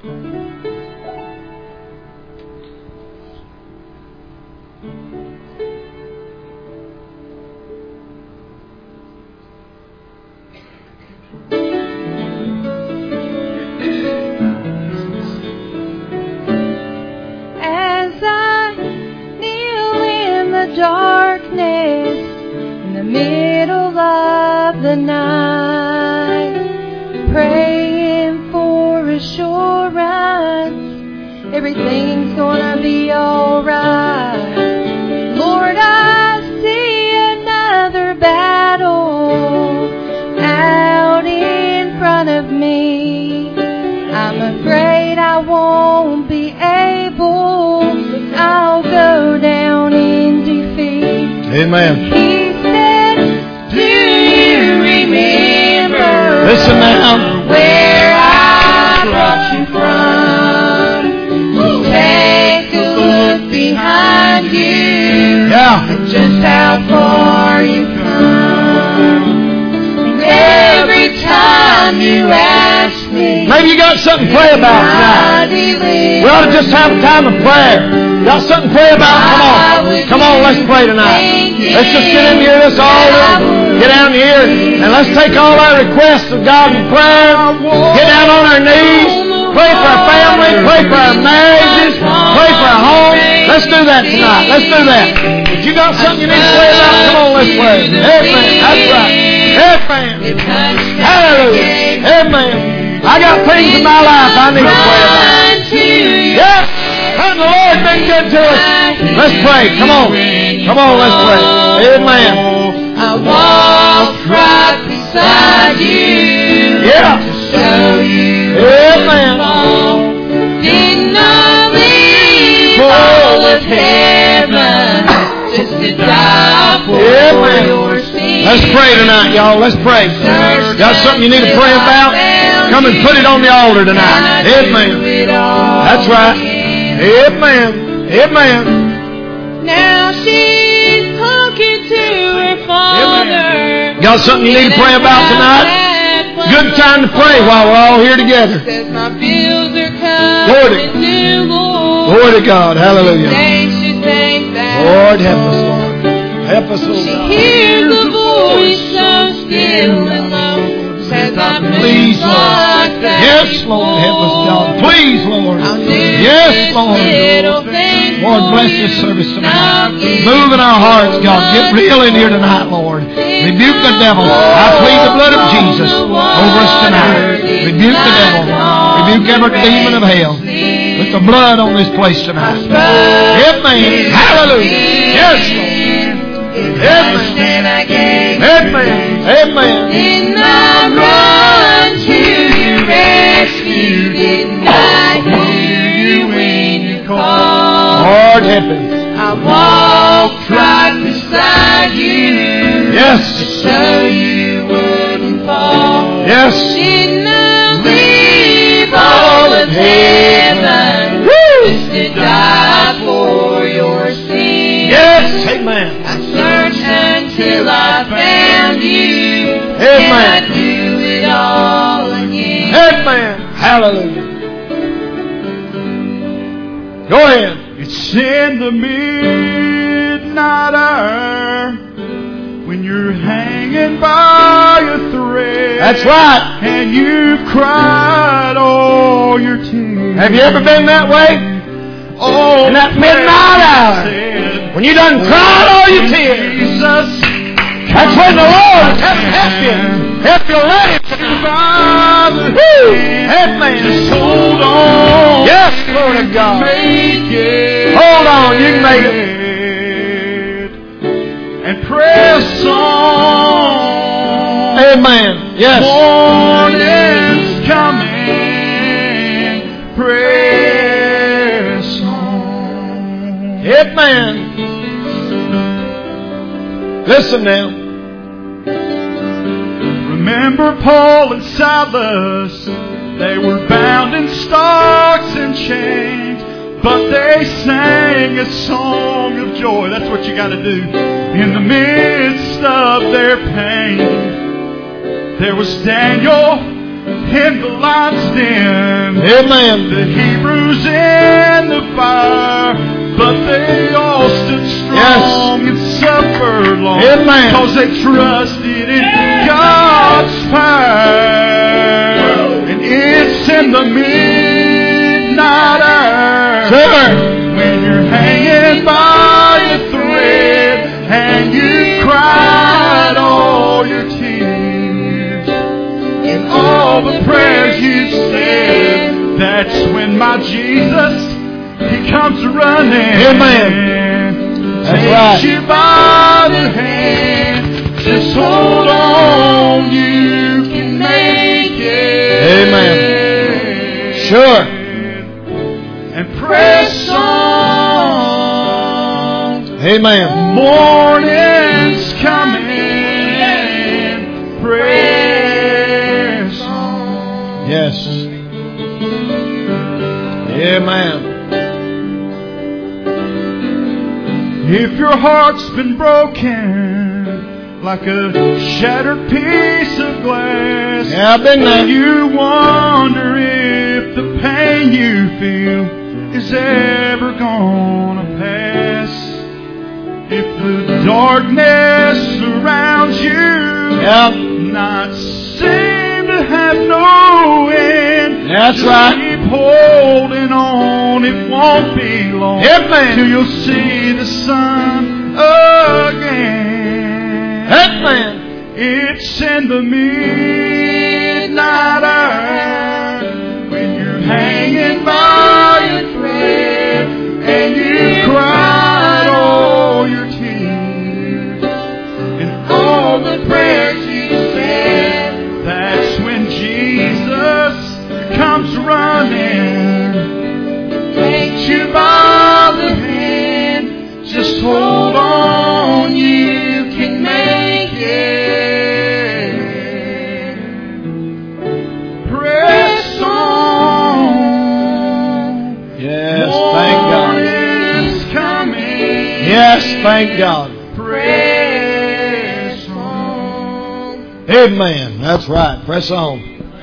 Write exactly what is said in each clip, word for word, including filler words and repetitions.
Darkness in the middle of the night, praying for assurance everything's gonna be alright. Lord, I see another battle out in front of me. I'm afraid I won't be able, I'll go down in defeat. Amen. He said, do you remember Listen now. where I brought you from? Take a look behind you. Yeah. Just how far you've come. And every time you ask me, maybe you got something to pray about tonight. We ought to just have a time of prayer. Got something to pray about? Come on. Come on, let's pray tonight. Let's just get in here, this altar. Get down here and let's take all our requests of God in prayer. Get down on our knees. Pray for our family. Pray for our marriages. Pray for our home. Let's do that tonight. Let's do that. If you got something you need to pray about, come on, let's pray. Amen. That's right. Amen. Hallelujah. Amen. I got things in my life I need to pray about. Yes. And the Lord been good to us. Let's pray. Come on. Come on, let's pray. Amen. I walked right beside you. Yeah. To show you. Amen. Did not leave all of heaven just to die for Amen. your sins. Let's pray tonight, y'all. Let's pray. Got something you need to pray about? Come and put it on the altar tonight. Amen. That's right. Amen. Amen. Now she's talking to her father. Got something you need to pray about tonight? Good time to pray while we're all here together. Says my bills are Lord, coming due, Lord. glory to God. Hallelujah. Thanks you think that. Lord, help us, Lord. Help us, Lord. She hears a voice so still and low. Says I Please, like Lord. that. Yes, Lord. Help us, God. Please, Lord. Yes, Lord. Lord, bless this service tonight. Move in our hearts, God. Get real in here tonight, Lord. Rebuke the devil. I plead the blood of Jesus over us tonight. Rebuke the devil. Rebuke every demon of hell. Put the blood on this place tonight. Amen. Hallelujah. Yes, Lord. Amen. Amen. Amen. Didn't I run to your rescue? Didn't I hear you when you called? Lord, help us. I walked right beside you. Yes. To show you wouldn't fall. Yes. Didn't I leave all of heaven just to die for your sins? Yes. Amen. I searched until I found you. Amen. And I do it all again. Amen. Hallelujah. Go ahead. It's in the midnight hour when you're hanging by a thread. That's right. And you've cried all your tears. Have you ever been that way? Oh, in that midnight hour, when you done cried all your tears, Jesus, that's when the Lord has helped you. Help you let Him. Woo! Amen. Just hold on. Yes, Lord of God. Make it. Hold on, you can make it. And press on. Amen. Yes. Morning's coming. Press on. Amen. Listen now. Remember Paul and Silas, they were bound in stocks and chains, but they sang a song of joy. That's what you got to do. In the midst of their pain, there was Daniel in the lion's den. them. Amen. The Hebrews in the fire, but they all stood strong Yes. and suffered long. Amen. Because they trusted in God's power. And it's in the midnight hour. Sure. When you're hanging by a thread and you cried all your tears and all the prayers you said, that's when my Jesus, He comes running. Amen. That's Takes right. you by the hand, just hold on, you can make it. Amen. Sure. And press on. Amen. Morning's coming. Press on. Yes. Amen. If your heart's been broken like a shattered piece of glass, Yeah, I've been and there. you wonder if the pain you feel is ever gonna pass. If the darkness surrounds you, Yep. not seem to have no end, That's just right. keep holding on. It won't be long Amen. till you'll see the sun again. Amen. It's in the midnight hour when you're hanging by a thread and you cried all your tears and all the prayers you said. That's when Jesus comes running, takes you by the hand. Just hold on, you can make it. Press on. Yes, thank God. Morning's coming. Yes, thank God. Press on. Amen. That's right. Press on.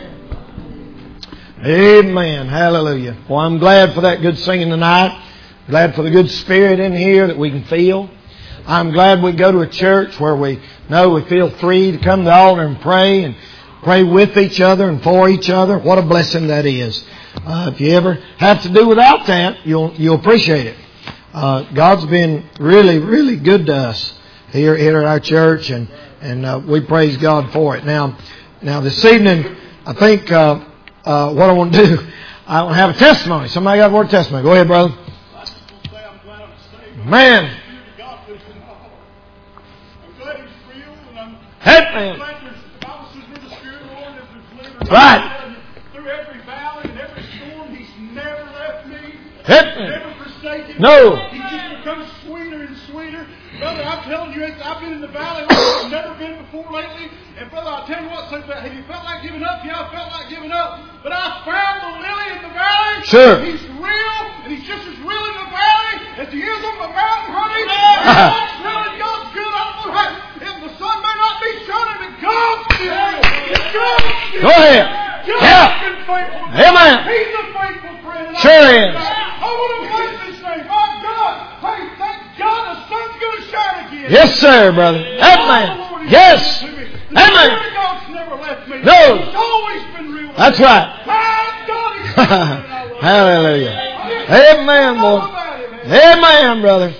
Amen. Hallelujah. Well, I'm glad for that good singing tonight. Glad for the good spirit in here that we can feel. I'm glad we go to a church where we know we feel free to come to the altar and pray and pray with each other and for each other. What a blessing that is. Uh, if you ever have to do without that, you'll you'll appreciate it. Uh, God's been really, really good to us here, here at our church, and and uh, we praise God for it. Now, now this evening, I think uh, uh, what I want to do, I want to have a testimony. Somebody got a word of testimony? Go ahead, brother. Man. Hey, man. Right. Through every valley and every storm, He's never left me. Hey, Never forsaken me. No. He just becomes sweeter and sweeter. Brother, I'm telling you, it's, I've been in the valley like I've never been before lately. And brother, I'll tell you what, so have you felt like giving up? Yeah, I felt like giving up. But I found the lily in the valley. Sure. He's real, and He's just as real in the valley as He is on the mountain, honey. God's real and God's good. I don't know how, if the sun may not be shining, but God's still real. God's still Go ahead. God's Yeah. been faithful. Amen. He's a faithful friend. and I Sure thank is. God. I want to bless this thing. My God. Hey, thank God the sun's going to shine again. Yes, sir, brother. Amen. Yes. The Amen. Spirit of God's never left me. No. He's always been real. That's right. My God, He's been real. and I love Him. Hallelujah. Amen, boy. All about it, man. Amen, brother.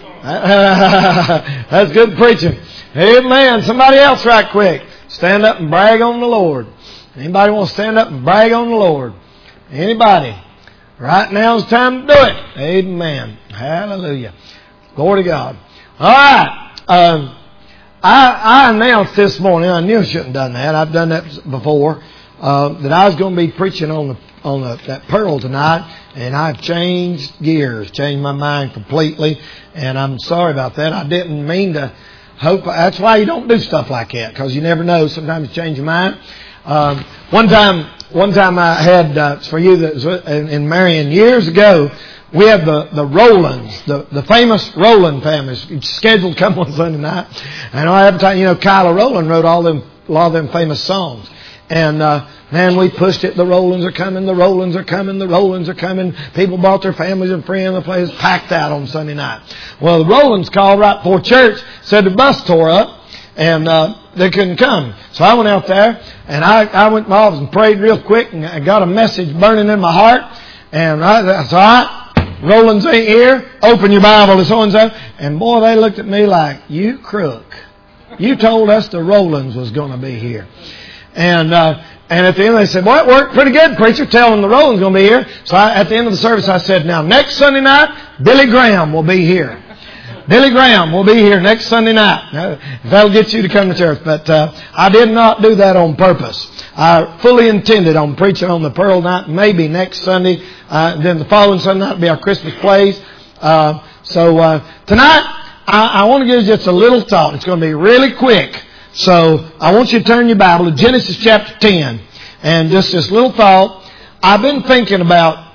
That's good preaching. Amen. Somebody else right quick. Stand up and brag on the Lord. Anybody want to stand up and brag on the Lord? Anybody? Right now is the time to do it. Amen. Hallelujah. Glory to God. All right. Um, I, I announced this morning, I knew I shouldn't have done that. I've done that before, uh, that I was going to be preaching on the on the, that pearl tonight, and I've changed gears, changed my mind completely, and I'm sorry about that. I didn't mean to hope. That's why you don't do stuff like that, because you never know. Sometimes you change your mind. Um, one time, one time I had, uh, for you that was in, in Marion years ago, we have the, the Rowlands, the, the famous Rowland family, scheduled to come on Sunday night. And I have time, you know, Kyla Rowland wrote all them, a lot of them famous songs. And, uh, man, we pushed it. The Rollins are coming. The Rollins are coming. The Rollins are coming. People brought their families and friends. The place was packed out on Sunday night. Well, the Rollins called right before church, said the bus tore up, and uh, they couldn't come. So I went out there, and I, I went to my office and prayed real quick, and I got a message burning in my heart. And I, that's all right. Rollins ain't here. Open your Bible to so-and-so. And boy, they looked at me like, you crook. You told us the Rollins was going to be here. And uh, and at the end they said, well, it worked pretty good, preacher, telling the Rollins going to be here. So I, at the end of the service I said, now next Sunday night, Billy Graham will be here. Billy Graham will be here next Sunday night. Now, that'll get you to come to church. But uh, I did not do that on purpose. I fully intended on preaching on the Pearl Night, maybe next Sunday. Uh, then the following Sunday night will be our Christmas plays. Uh, so uh, tonight, I, I want to give you just a little thought. It's going to be really quick. So I want you to turn your Bible to Genesis chapter ten. And just this little thought. I've been thinking about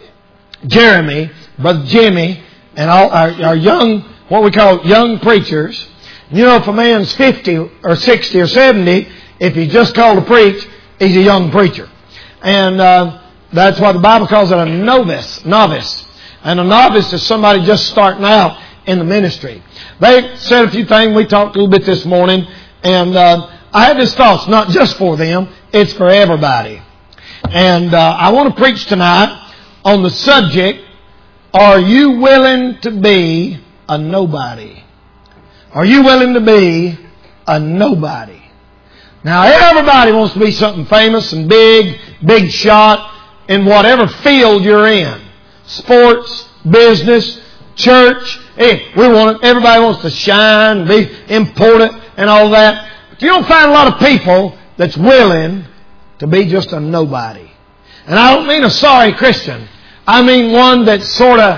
Jeremy, Brother Jimmy, and all our, our young, what we call young preachers. You know, if a man's fifty or sixty or seventy, if he's just called to preach, he's a young preacher. And uh, that's why the Bible calls it a novice. Novice. And a novice is somebody just starting out in the ministry. They said a few things. We talked a little bit this morning. And uh, I had this thought. It's not just for them. It's for everybody. And uh, I want to preach tonight on the subject, are you willing to be a nobody? Are you willing to be a nobody? Now, everybody wants to be something famous and big, big shot in whatever field you're in. Sports, business, church. Hey, we want it. Everybody wants to shine, be important and all that. But you don't find a lot of people that's willing to be just a nobody. And I don't mean a sorry Christian. I mean one that sort of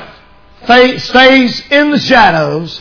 stays in the shadows,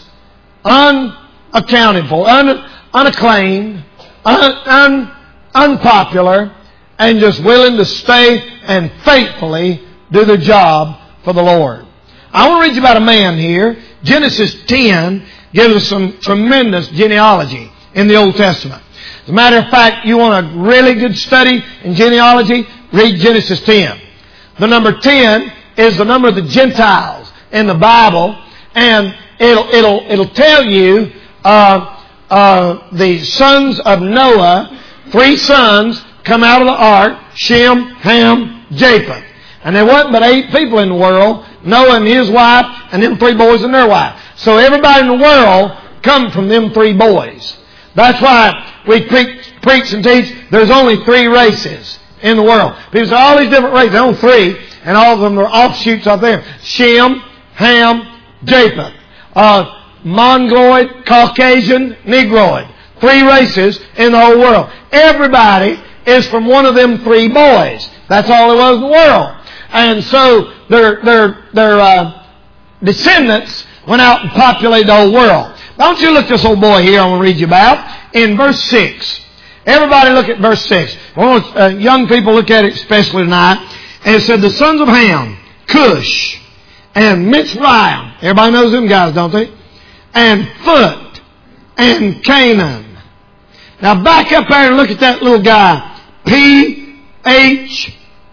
unaccounted for, un, unacclaimed, un, un, unpopular, and just willing to stay and faithfully do the job for the Lord. I want to read you about a man here. Genesis ten gives us some tremendous genealogy in the Old Testament. As a matter of fact, you want a really good study in genealogy, read Genesis ten. The number ten is the number of the Gentiles in the Bible, and it'll it'll it'll tell you uh, uh, the sons of Noah. Three sons come out of the ark: Shem, Ham, Japheth. And there wasn't but eight people in the world: Noah and his wife, and them three boys and their wife. So everybody in the world come from them three boys. That's why we preach, preach and teach there's only three races in the world. People say all these different races, only three, and all of them are offshoots of them. Shem, Ham, Japheth. Uh, Mongoloid, Caucasian, Negroid. Three races in the whole world. Everybody is from one of them three boys. That's all there was in the world. And so their their their uh, descendants went out and populated the whole world. Don't you look at this old boy here I want to read you about in verse six. Everybody look at verse six. I want uh, young people look at it especially tonight. And it said the sons of Ham, Cush, and Mitzrayim. Everybody knows them guys, don't they? And Phut, and Canaan. Now back up there and look at that little guy. P H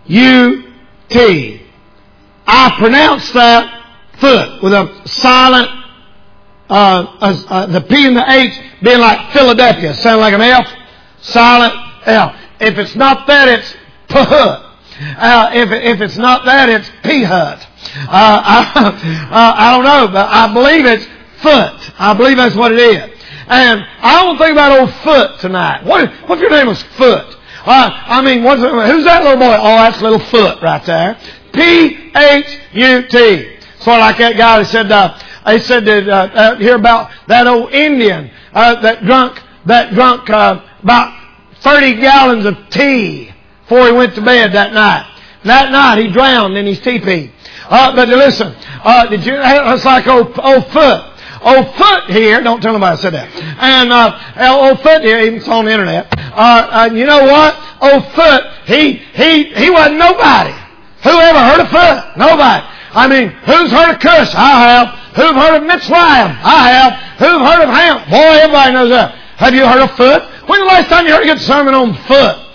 U T. I pronounce that Phut with a silent, uh, uh, uh, the P and the H being like Philadelphia. Sound like an F? Silent L. If it's not that, it's P-hut. Uh, if, if it's not that, it's P-hut. Uh, I, uh, I don't know, but I believe it's Phut. I believe that's what it is. And I don't think about old Phut tonight. What if, what if your name was Phut? Uh, I mean, what's, who's that little boy? Oh, that's little Phut right there. P H U T. Sort of like that guy that said, uh, they said that, uh, uh, hear about that old Indian, uh, that drunk, that drunk, uh, about thirty gallons of tea before he went to bed that night. That night he drowned in his teepee. Uh, but listen, uh, did you, that's like old, old Phut. Old Phut here, don't tell nobody I said that. And, uh, old Phut here, even it's on the internet. Uh, uh, you know what? Old Phut, he, he, he wasn't nobody. Who ever heard of Phut? Nobody. I mean, who's heard of Cush? I have. Who've heard of Mitzrayim? I have. Who've heard of Ham? Boy, everybody knows that. Have you heard of Phut? When the last time you heard a good sermon on Phut?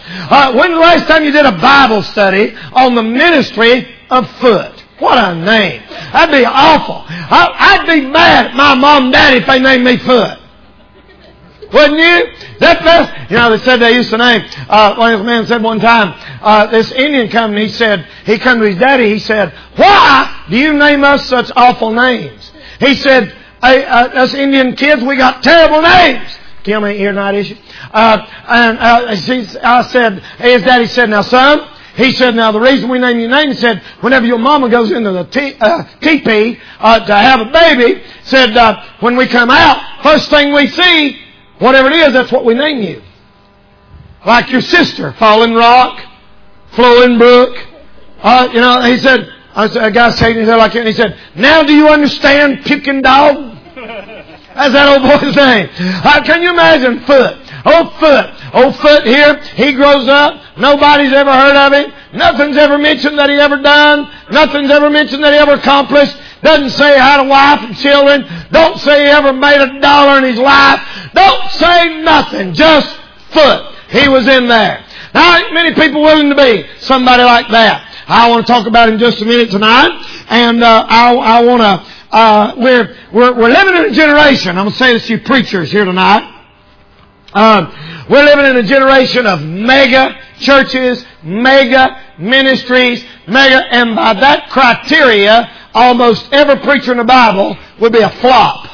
Uh, when the last time you did a Bible study on the ministry of Foot? What a name. That'd be awful. I, I'd be mad at my mom and daddy if they named me Foot. Wouldn't you? That best, you know, they said they used to name, uh, one of the men said one time, uh, this Indian company, he said, he come to his daddy, he said, why do you name us such awful names? He said, hey, uh, us Indian kids, we got terrible names. Tell me, ear not issue. Uh, and, uh, she, I said, his daddy said, now son, he said, now the reason we name your name, he said, whenever your mama goes into the te- uh, teepee, uh, to have a baby, said, uh, when we come out, first thing we see, whatever it is, that's what we name you. Like your sister, Falling Rock, Flowing Brook. Uh, you know, he said, a guy shaking his head like that, and he said, now do you understand Puking Dog? That's that old boy's name. Uh, can you imagine Foot? Old Foot. Old Foot here, he grows up. Nobody's ever heard of him. Nothing's ever mentioned that he ever done. Nothing's ever mentioned that he ever accomplished. Doesn't say he had a wife and children. Don't say he ever made a dollar in his life. Don't say nothing. Just Foot. He was in there. Now, ain't many people willing to be somebody like that. I want to talk about him just a minute tonight. And uh, I, I want to... Uh, we're, we're, we're living in a generation. I'm going to say this to you preachers here tonight. Um, we're living in a generation of mega churches, mega ministries, mega, and by that criteria, almost every preacher in the Bible would be a flop.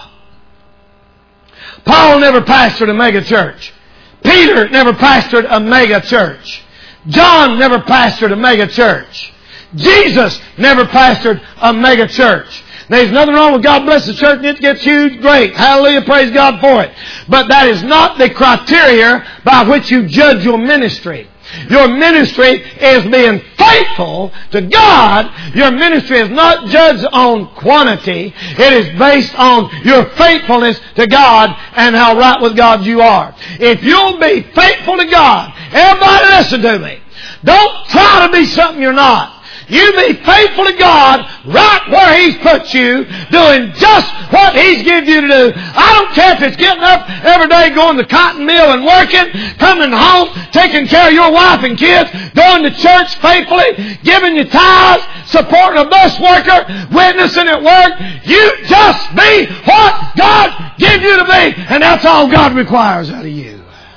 Paul never pastored a mega church. Peter never pastored a mega church. John never pastored a mega church. Jesus never pastored a mega church. There's nothing wrong with God bless the church and it gets huge. Great. Hallelujah. Praise God for it. But that is not the criteria by which you judge your ministry. Your ministry is being faithful to God. Your ministry is not judged on quantity. It is based on your faithfulness to God and how right with God you are. If you'll be faithful to God, everybody listen to me. Don't try to be something you're not. You be faithful to God right where He's put you, doing just what He's given you to do. I don't care if it's getting up every day, going to the cotton mill and working, coming home, taking care of your wife and kids, going to church faithfully, giving your tithes, supporting a bus worker, witnessing at work. You just be what God gives you to be, and that's all God requires out of you.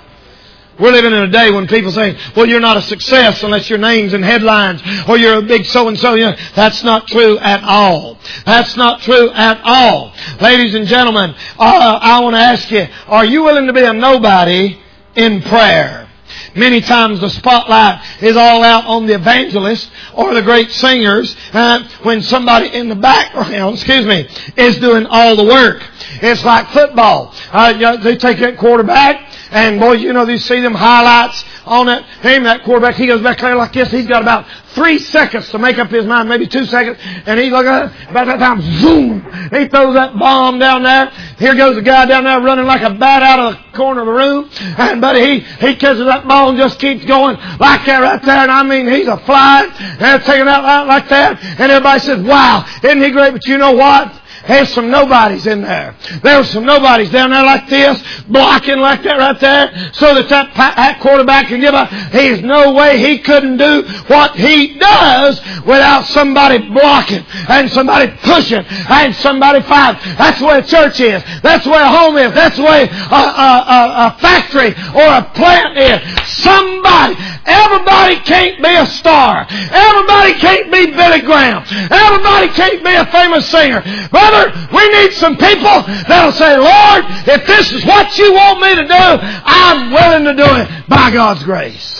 We're living in a day when people say, well, you're not a success unless your name's in headlines, or you're a big so-and-so. You know, that's not true at all. That's not true at all. Ladies and gentlemen, uh, I want to ask you, are you willing to be a nobody in prayer? Many times the spotlight is all out on the evangelists or the great singers uh, when somebody in the background, excuse me, is doing all the work. It's like football. Uh, you know, they take that quarterback, and boy, you know, you see them highlights on that team. That quarterback, he goes back there like this. He's got about three seconds to make up his mind, maybe two seconds. And he's looking at it. About that time, zoom, he throws that bomb down there. Here goes the guy down there running like a bat out of the corner of the room. And buddy, he, he catches that ball and just keeps going like that right there. And I mean, he's a flying and taking out like that. And everybody says, wow, isn't he great? But you know what? There's some nobodies in there. There's some nobodies down there like this, blocking like that right there, so that that, that quarterback can give up. There's no way he couldn't do what he does without somebody blocking and somebody pushing and somebody fighting. That's the way a church is. That's the way a home is. That's the way a, a, a, a factory or a plant is. Somebody, everybody can't be a star. Everybody can't be Billy Graham. Everybody can't be a famous singer. Brother, we need some people that'll say, Lord, if this is what you want me to do, I'm willing to do it by God's grace.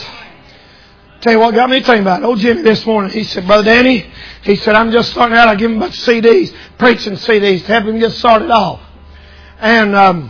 Tell you what got me thinking about it. Old Jimmy this morning, he said, Brother Danny, he said, I'm just starting out. I give him a bunch of C Ds, preaching C Ds to help him get started off. And, um,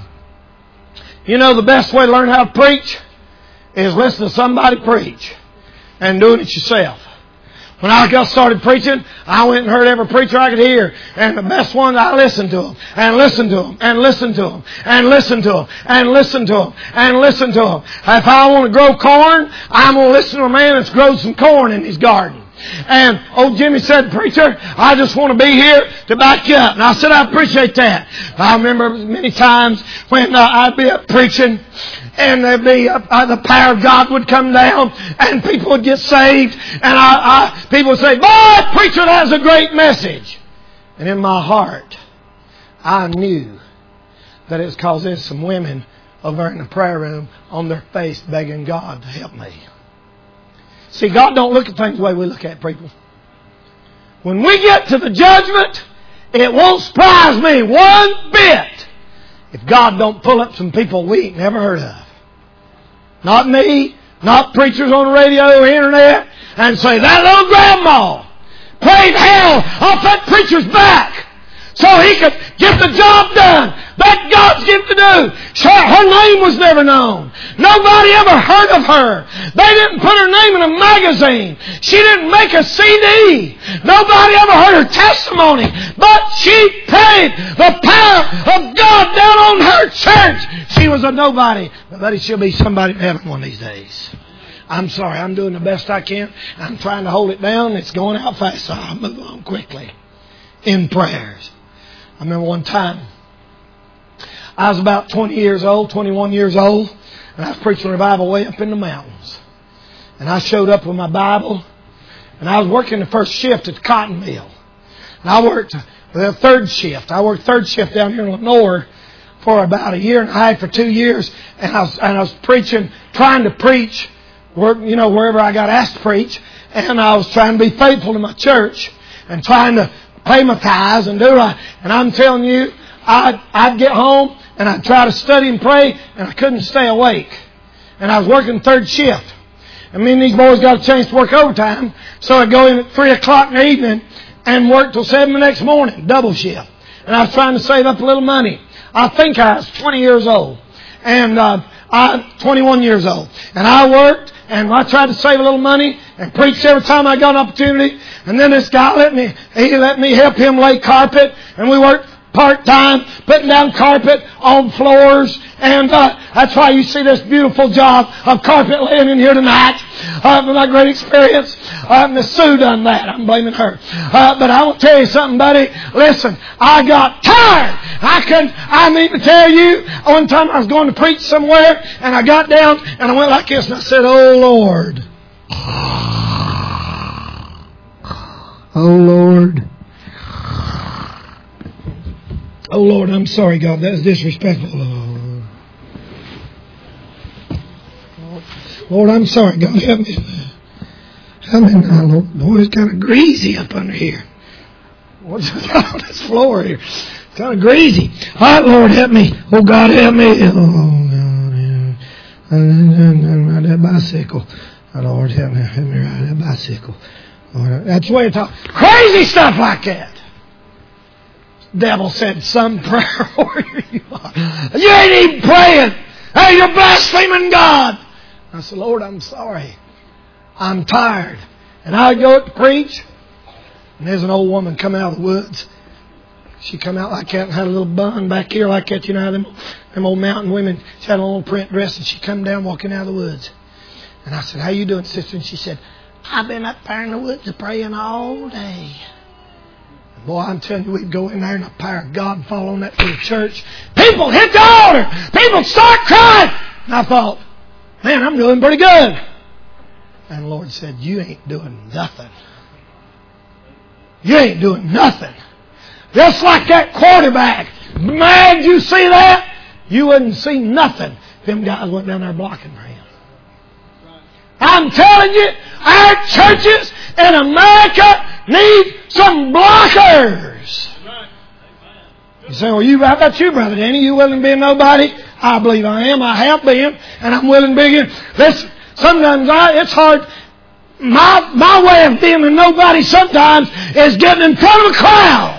you know, the best way to learn how to preach is listen to somebody preach and doing it yourself. When I got started preaching, I went and heard every preacher I could hear. And the best ones, I listened to them. And listened to them. And listened to them. And listened to them. And listened to them. And listened to them. If I want to grow corn, I'm going to listen to a man that's grown some corn in his garden. And old Jimmy said, "Preacher, I just want to be here to back you up." And I said, "I appreciate that." I remember many times when uh, I'd be up preaching, and there'd be uh, uh, the power of God would come down, and people would get saved. And I, I people would say, "Boy, preacher, that's a great message." And in my heart, I knew that it was because there's some women over in the prayer room on their face begging God to help me. See, God don't look at things the way we look at people. When we get to the judgment, it won't surprise me one bit if God don't pull up some people we ain't never heard of. Not me, not preachers on the radio or internet, and say, "That little grandma prayed hell off that preacher's back so he could get the job done that God's given to do." Sure, her name was never known. Nobody ever heard of her. They didn't put her name in a magazine. She didn't make a C D. Nobody ever heard her testimony. But she prayed the power of God down on her church. She was a nobody. But buddy, she'll be somebody in heaven one of these days. I'm sorry, I'm doing the best I can. I'm trying to hold it down. It's going out fast, so I'll move on quickly. In prayers. I remember one time, I was about twenty years old, twenty-one years old, and I was preaching revival way up in the mountains. And I showed up with my Bible, and I was working the first shift at the cotton mill. And I worked the third shift. I worked third shift down here in Lenore for about a year and a half or two years, and I was, and I was preaching, trying to preach, you know, wherever I got asked to preach, and I was trying to be faithful to my church and trying to pay my tithes and do right. And I'm telling you, I'd, I'd get home and I'd try to study and pray, and I couldn't stay awake. And I was working third shift. And me and these boys got a chance to work overtime, so I'd go in at three o'clock in the evening and work till seven the next morning, double shift. And I was trying to save up a little money. I think I was twenty years old. And uh, I twenty-one years old. And I worked, and I tried to save a little money and preached every time I got an opportunity. And then this guy let me, he let me help him lay carpet, and we worked part-time, putting down carpet on floors. And uh, that's why you see this beautiful job of carpet laying in here tonight. Uh, my great experience. Uh, Miss Sue done that. I'm blaming her. Uh, but I will tell you something, buddy. Listen, I got tired. I couldn't, I need to tell you, one time I was going to preach somewhere, and I got down, and I went like this, and I said, "Oh, Lord. Oh, Lord. Oh, Lord, I'm sorry, God. That was disrespectful. Oh. Lord, I'm sorry, God. Help me. Help me now, Lord. Boy, it's kind of greasy up under here. What's on this floor here? It's kind of greasy. All right, Lord, help me. Oh, God, help me. Oh, God. Ride that bicycle. Oh, Lord, help me. Help me ride that bicycle. Lord, that's the way it's all. Crazy stuff like that. Devil said, "Some prayer warrior you are. You ain't even praying. Hey, you're blaspheming God." I said, "Lord, I'm sorry. I'm tired." And I'd go up to preach, and there's an old woman come out of the woods. She come out like that and had a little bun back here like that. You know how them, them old mountain women, she had a little print dress, and she come down walking out of the woods. And I said, "How you doing, sister?" And she said, "I've been up there in the woods praying all day." Boy, I'm telling you, we'd go in there and the power of God fall on that little church. People hit the altar. People start crying. And I thought, man, I'm doing pretty good. And the Lord said, "You ain't doing nothing. You ain't doing nothing." Just like that quarterback. Man, did you see that? You wouldn't see nothing. Them guys went down there blocking for him. I'm telling you, our churches in America need some blockers. You say, "Well, you, how about you, Brother Danny? You willing to be a nobody?" I believe I am. I have been, and I'm willing to be again. Listen, sometimes I, it's hard. My my way of being a nobody sometimes is getting in front of a crowd.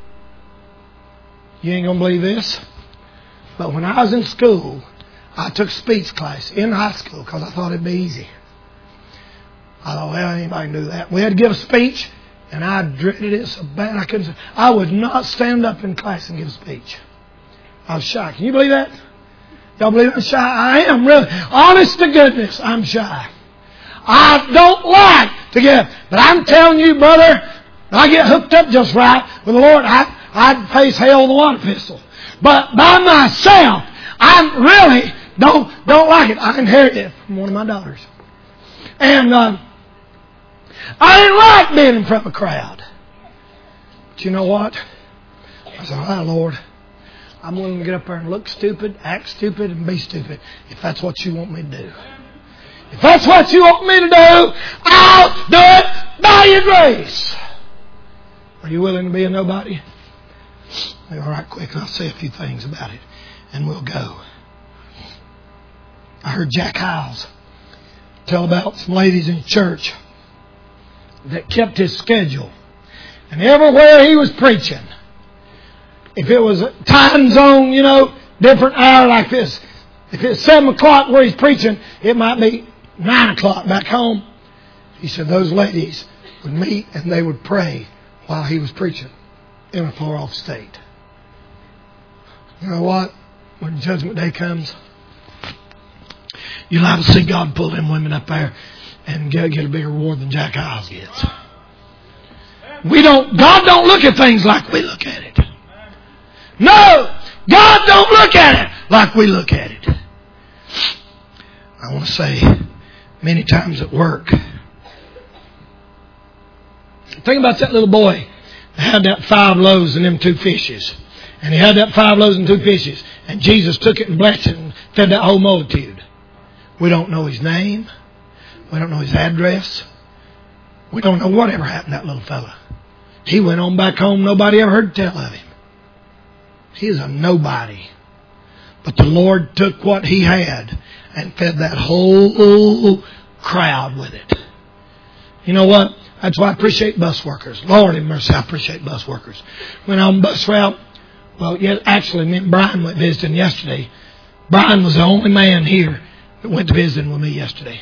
You ain't gonna believe this, but when I was in school, I took speech class in high school because I thought it'd be easy. I thought, well, anybody can do that. We had to give a speech, and I dreaded it so bad I couldn't. I would not stand up in class and give a speech. I was shy. Can you believe that? Y'all believe I'm shy? I am really. Honest to goodness, I'm shy. I don't like to get, but I'm telling you, brother, I get hooked up just right with the Lord. I, I'd face hell with a water pistol. But by myself, I really don't, don't like it. I inherited it from one of my daughters. And uh, I didn't like being in front of a crowd. But you know what? I said, all right, Lord, I'm willing to get up there and look stupid, act stupid, and be stupid if that's what you want me to do. If that's what you want me to do, I'll do it by your grace. Are you willing to be a nobody? All right, quick, I'll say a few things about it, and we'll go. I heard Jack Hiles tell about some ladies in church that kept his schedule. And everywhere he was preaching, if it was a time zone, you know, different hour like this, if it's seven o'clock where he's preaching, it might be nine o'clock back home. He said those ladies would meet and they would pray while he was preaching in a far off state. You know what? When Judgment Day comes, you'll have to see God pull them women up there and get, get a bigger reward than Jack Hiles gets. We don't, God don't look at things like we look at it. No! God don't look at it like we look at it. I want to say many times at work, think about that little boy that had that five loaves and them two fishes. And he had that five loaves and two fishes. And Jesus took it and blessed it and fed that whole multitude. We don't know his name. We don't know his address. We don't know whatever happened to that little fella. He went on back home. Nobody ever heard tell of him. He is a nobody. But the Lord took what he had and fed that whole crowd with it. You know what? That's why I appreciate bus workers. Lord have mercy, I appreciate bus workers. When I'm on bus route, well, yeah, actually, me and Brian went visiting yesterday. Brian was the only man here that went to visiting with me yesterday.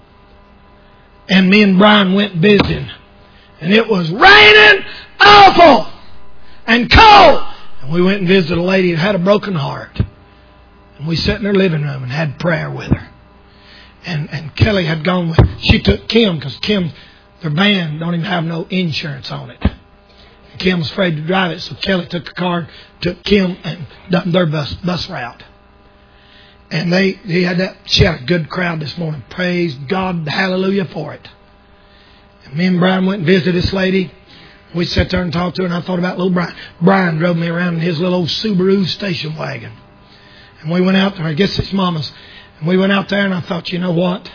And me and Brian went visiting. And it was raining awful and cold. And we went and visited a lady that had a broken heart. And we sat in her living room and had prayer with her. And and Kelly had gone with, she took Kim, because Kim, their van don't even have no insurance on it. And Kim was afraid to drive it, so Kelly took the car, took Kim and done their bus bus route. And they, they had that, she had a good crowd this morning. Praise God, hallelujah for it. And me and Brian went and visited this lady. We sat there and talked to her, and I thought about little Brian. Brian drove me around in his little old Subaru station wagon. And we went out there, I guess it's Mama's. And we went out there and I thought, you know what?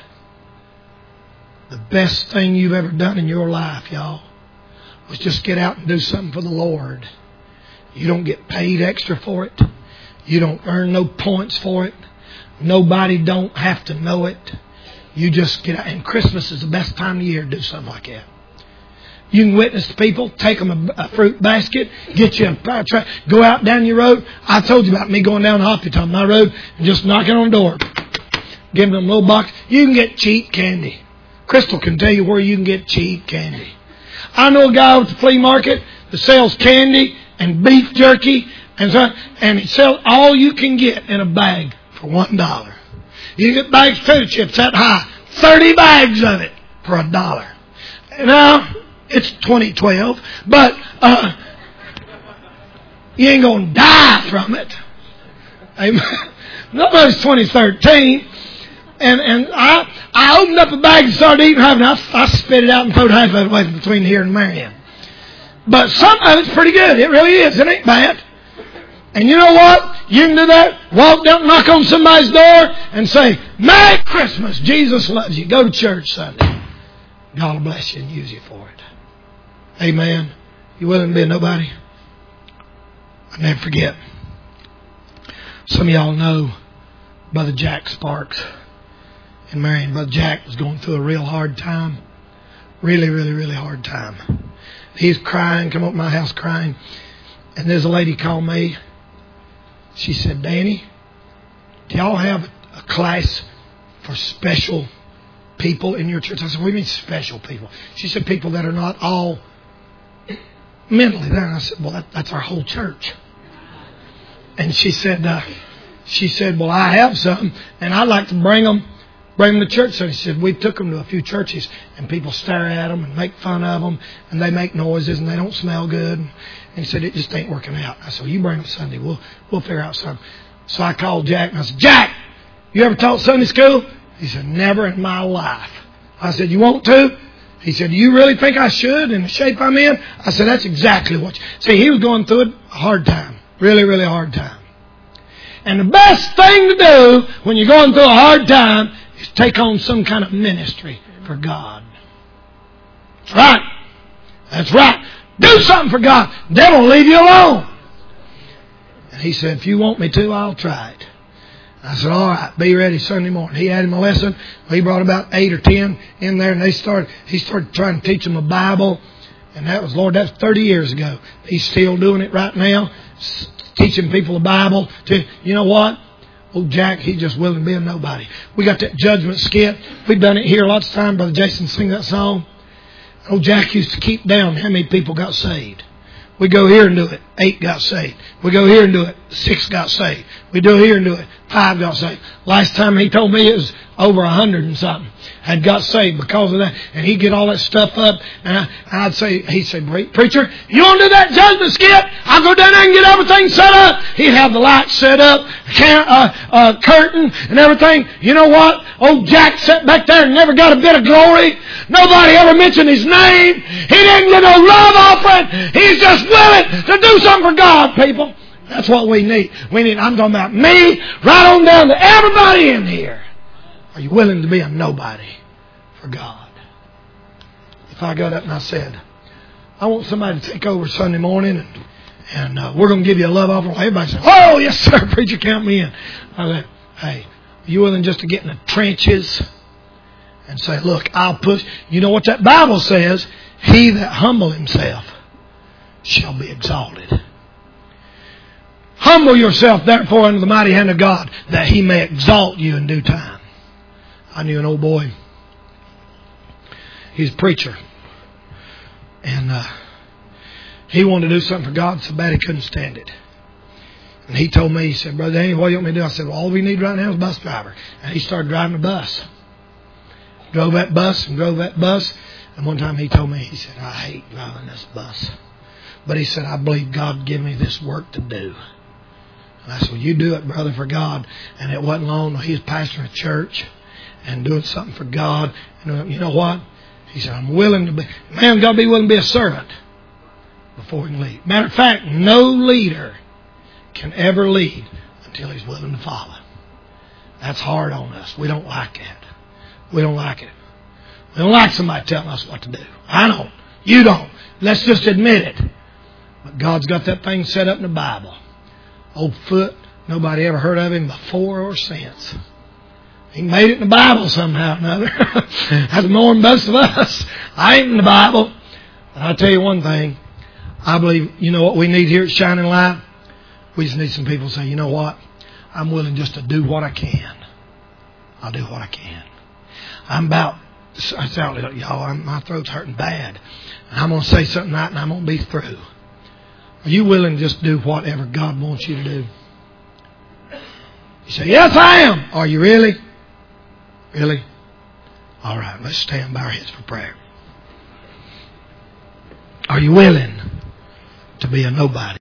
The best thing you've ever done in your life, y'all, was just get out and do something for the Lord. You don't get paid extra for it. You don't earn no points for it. Nobody don't have to know it. You just get out. And Christmas is the best time of year to do something like that. You can witness to people, take them a, a fruit basket, get you a try, go out down your road. I told you about me going down Hoppyton, my road, and just knocking on the door, giving them a little box. You can get cheap candy. Crystal can tell you where you can get cheap candy. I know a guy at the flea market that sells candy and beef jerky, and so, and he sells all you can get in a bag for one dollar. You get bags of potato chips that high, thirty bags of it for a dollar. Now, it's twenty twelve, but uh, you ain't going to die from it. Nobody's twenty thirteen. And and I I opened up a bag and started eating half, and I, I spit it out and threw half of it away between here and Marion. But some of it's pretty good. It really is. It ain't bad. And you know what? You can do that. Walk down, knock on somebody's door, and say, "Merry Christmas. Jesus loves you." Go to church Sunday. God will bless you and use you for it. Amen. You willing to be a nobody? I'll never forget. Some of y'all know Brother Jack Sparks in Marion. Brother Jack was going through a real hard time. Really, really, really hard time. He's crying, come up to my house crying. And there's a lady called me. She said, "Danny, do y'all have a class for special people in your church?" I said, "What do you mean special people?" She said, "People that are not all mentally there." And I said, "Well, that, that's our whole church." And she said, uh, she said, "Well, I have some, and I'd like to bring them bring them to church. So he said, we took them to a few churches, and people stare at them and make fun of them, and they make noises, and they don't smell good. And he said, it just ain't working out. I said, well, you bring them Sunday. We'll, we'll figure out something. So I called Jack, and I said, Jack, you ever taught Sunday school? He said, never in my life. I said, you want to? He said, do you really think I should in the shape I'm in? I said, that's exactly what you... See, he was going through it a hard time. Really, really hard time. And the best thing to do when you're going through a hard time is take on some kind of ministry for God. That's right. That's right. Do something for God. They won't leave you alone. And he said, if you want me to, I'll try it. I said, all right, be ready Sunday morning. He had him a lesson. He brought about eight or ten in there, and they started. He started trying to teach them a Bible. And that was, Lord, that's thirty years ago. He's still doing it right now, teaching people a Bible. To, you know what? Old Jack, he's just willing to be a nobody. We got that judgment skit. We've done it here lots of times. Brother Jason sing that song. Old Jack used to keep down how many people got saved. We go here and do it. Eight got saved. We go here and do it. Six got saved. We do here and do it. Five got saved. Last time he told me it was over a hundred and something had got saved because of that. And he'd get all that stuff up. And I, I'd say, he'd say, preacher, you want to do that judgment skit? I'll go down there and get everything set up. He'd have the lights set up, can, uh, uh, curtain and everything. You know what? Old Jack sat back there and never got a bit of glory. Nobody ever mentioned his name. He didn't get no love offering. He's just willing to do something for God, people. That's what we need. We need. I'm talking about me, right on down to everybody in here. Are you willing to be a nobody for God? If I got up and I said, I want somebody to take over Sunday morning and, and uh, we're going to give you a love offering. Everybody said, oh, yes, sir, preacher, count me in. I said, hey, are you willing just to get in the trenches and say, look, I'll push. You know what that Bible says? He that humble himself shall be exalted. Humble yourself, therefore, under the mighty hand of God, that He may exalt you in due time. I knew an old boy. He's a preacher. And uh, he wanted to do something for God so bad he couldn't stand it. And he told me, he said, Brother Danny, what do you want me to do? I said, well, all we need right now is a bus driver. And he started driving a bus. Drove that bus and drove that bus. And one time he told me, he said, I hate driving this bus. But he said, I believe God gave me this work to do. And I said, well, you do it, brother, for God. And it wasn't long. He was pastoring a church and doing something for God. And you know what? He said, I'm willing to be, man, got to be willing to be a servant before he can lead. Matter of fact, no leader can ever lead until he's willing to follow. That's hard on us. We don't like it. We don't like it. We don't like somebody telling us what to do. I don't. You don't. Let's just admit it. But God's got that thing set up in the Bible. Old Foot, nobody ever heard of him before or since. He made it in the Bible somehow or another. That's more than most of us. I ain't in the Bible. But I'll tell you one thing. I believe, you know what we need here at Shining Light? We just need some people to say, you know what? I'm willing just to do what I can. I'll do what I can. I'm about, I sound like, y'all, I'm, my throat's hurting bad. And I'm going to say something right and I'm going to be through. Are you willing to just do whatever God wants you to do? You say, yes, I am. Are you really? Really? All right, let's stand by our heads for prayer. Are you willing to be a nobody?